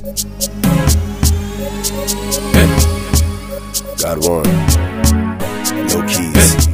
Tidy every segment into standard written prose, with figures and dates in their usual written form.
Got one. No keys.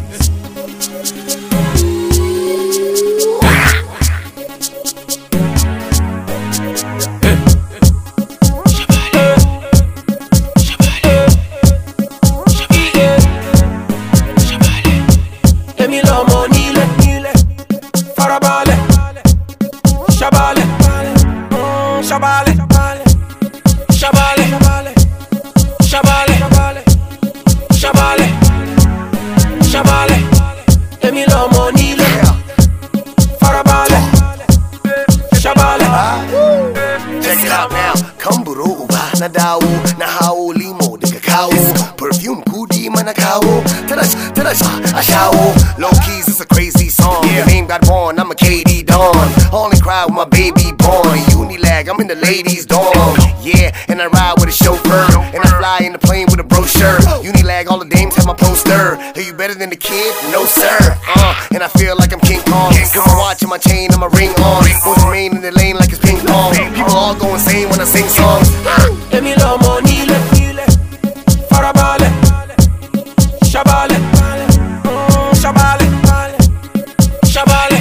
Emilo Monile, Farabale, Shabale, Shabale, Shabale, Shabale, Shabale, Shabale, Emilo Monile, Farabale, Shabale. Check it out now. Kamburu uba na dawo na hawo limo daga kawo perfume kudi mana kawo tadash a shawo. Low keys is a crazy song. The name got born, I'm a KD Dawn. Only cry with my baby born. Unilag, I'm in the ladies' dorm. Yeah, and I ride with a chauffeur, and I fly in the plane with a brochure. Unilag, all the dames have my poster. Are you better than the kid? No sir. And I feel like I'm King Kong. With my watch and my chain and my ring on. Won't remain in the lane like it's ping pong. People all go insane when I sing songs. Emilo Monile, Farabale, Shabale, Shabale, Shabale,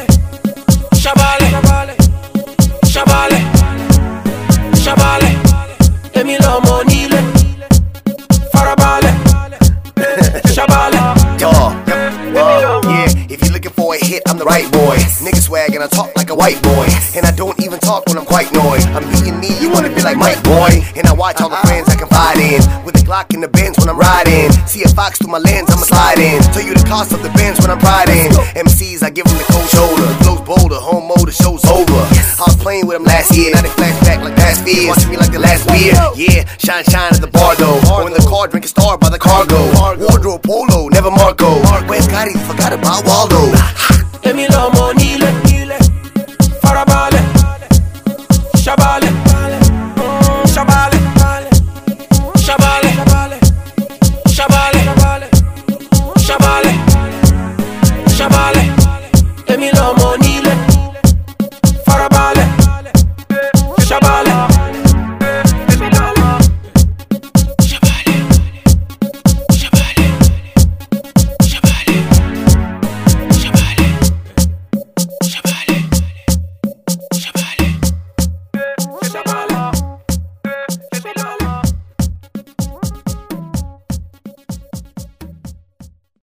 Shabale, Shabale, Shabale, Emilo Monile, Farabale, Shabale. Yeah, if you're looking for a hit, I'm the right boy. Nigga swag and I talk like a white boy. And I don't even talk when I'm quite annoyed. I'm being me, you wanna be like Mike boy. And I watch all the friends I confide in. With the Glock in the Benz when I'm riding. See a fox through my lens, I'ma slide in. Tell you the cost of the Benz when I'm riding. MCs, I give them the cold shoulder. Flows bolder, home mode, the show's over. I was playing with them last year, now they flash back like past fears. Watching me like the last beer. Yeah, shine at the bar though. Or in the car, drink a star by the cargo. Wardrobe polo, never Marco. Where's Gotti? Forgot about Waldo.